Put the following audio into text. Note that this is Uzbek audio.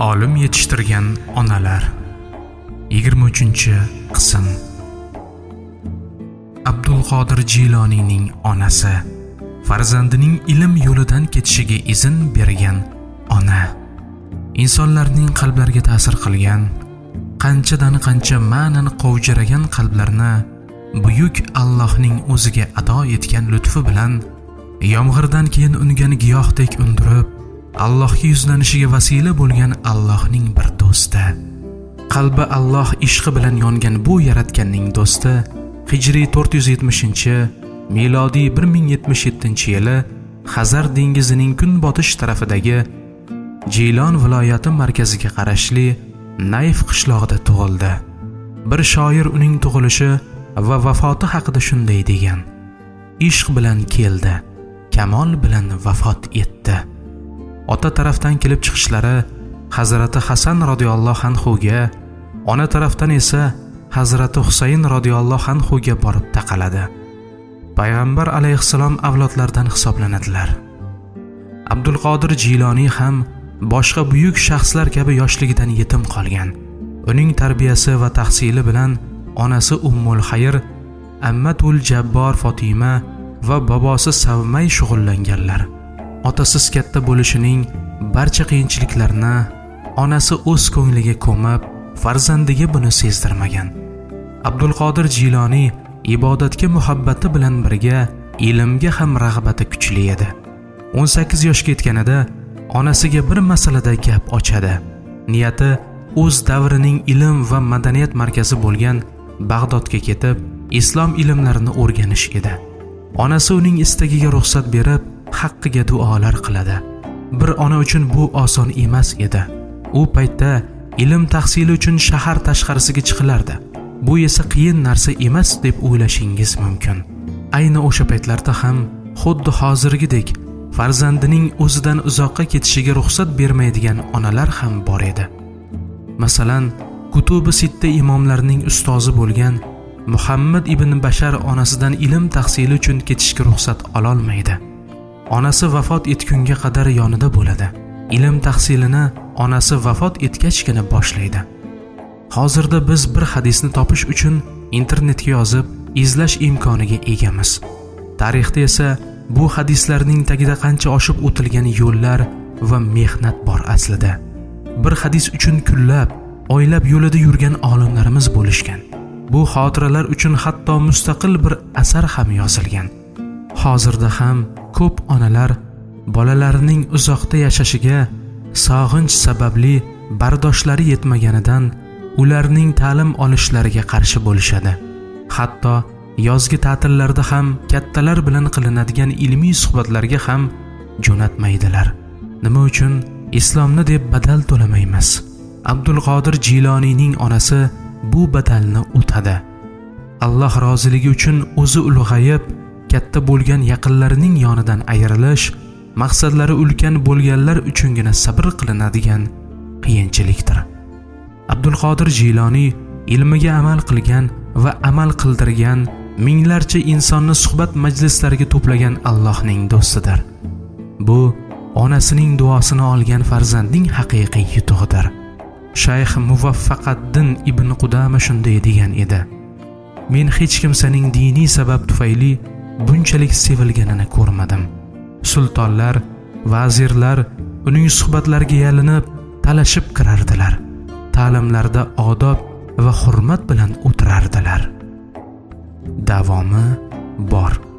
Olim yetishtirgan onalar 23-qism. Abdulqodir Jiloniyning onasi, farzandining ilm yo'lidan ketishiga izn bergan ona, insonlarning qalblariga ta'sir qilgan, qanchadan qancha ma'nan qovjiragan qalblarni buyuk Allohning o'ziga ato etgan lutfi bilan yomg'irdan keyin ungan giyohdek undirib, Allohga yuzlanishiga vasila bo'lgan Allohning bir do'sti. Qalbi Alloh ishqi bilan yongan bu yaratganning do'sti Hijriy 470, milodiy 1077-yili Xazar dengizining kunbotish tarafidagi Jilon viloyati markaziga qarashli Nayf qishlog'ida tug'ildi. Bir shoir uning tug'ilishi va vafoti haqida shunday degan: ishq bilan keldi, kamol bilan vafot etdi. Ota tarafdan kelib chiqishlari Hazrati Hasan radhiyallohu anhu ga, ona tarafdan esa Hazrati Husayn radhiyallohu anhu ga borib taqaladi. Payg'ambar alayhissalom avlodlaridan hisoblanadilar. Abdulqodir Jiloniy ham boshqa buyuk shaxslar kabi yoshligidan yetim qolgan. Uning tarbiyasi va tahsili bilan onasi Ummul Xayr, Ammatul Jabbor Fatima va bobosi Savmay shug'ullanganlar. Otasiz katta bo'lishining barcha qiyinchiliklarini onasi o'z ko'ngliga ko'mib, farzandiga buni sezdirmagan. Abdulqodir Jiloniy ibodatga muhabbati bilan birga ilmga ham rag'bati kuchli edi. 18 yoshga yetganida onasiga bir masalada gap ochadi. Niyati o'z davrining ilm va madaniyat markazi bo'lgan Bag'dodga ketib, islom ilmlarini o'rganish edi. Onasi uning istagiga ruxsat berib, haqqiga duolar qiladi. Bir ona uchun bu oson emas edi. U paytda ilm tahsili uchun shahar tashqarisiga chiqilardi. Bu esa qiyin narsa emas deb o'ylashingiz mumkin. Ayni o'sha paytlarda ham xuddi hozirgidek farzandining o'zidan uzoqqa ketishiga ruxsat bermaydigan onalar ham bor edi. Masalan, Kutubi Sitta imomlarining ustozi bo'lgan Muhammad ibn Bashar onasidan ilm tahsili uchun ketishga ruxsat ola olmaydi. Onasi vafot etgunga qadar yonida bo'ladi. Ilm tahsilini onasi vafot etgachgina boshlaydi. Hozirda biz bir hadisni topish uchun internetga yozib, izlash imkoniga egamiz. Tarixda esa bu hadislarning tagida qancha oshib o'tilgan yo'llar va mehnat bor aslida. Bir hadis uchun kunlab, oylab yo'lida yurgan olimlarimiz bo'lishgan. Bu xotiralar uchun hatto mustaqil bir asar ham yozilgan. Hozirda ham ko'p onalar bolalarining uzoqda yashashiga sog'inch sababli bardoshlari yetmaganidan ularning ta'lim olishlariga qarshi bo'lishadi. Hatto yozgi ta'tillarda ham kattalar bilan qilinadigan ilmiy suhbatlarga ham jo'natmaydilar. Nima uchun? Islomni deb badal to'lamaymiz. Abdulqodir Jiloniyning onasi bu badalni o'tadi. Alloh roziligi uchun o'zi ulg'ayib, katta bo'lgan yaqinlarining yonidan ayrilish, maqsadlari ulkan bo'lganlar uchungina sabr qilinadigan qiyinchilikdir. Abdulqodir Jiloniy ilmiga amal qilgan va amal qildirgan, minglarcha insonni suhbat majlislariga to'plagan Allohning do'stidir. Bu onasining duosini olgan farzandning haqiqiy yutug'idir. Shayx Muvaffaqaddin ibn Qudama shunday degan edi: Men hech kimsaning diniy sabab tufayli bunchalik sevilganini ko'rmadim. Sultonlar, vazirlar uning suhbatlariga yalinib, talashib kirardilar. Ta'limlarda odob va hurmat bilan o'tirardilar. Davomi bor.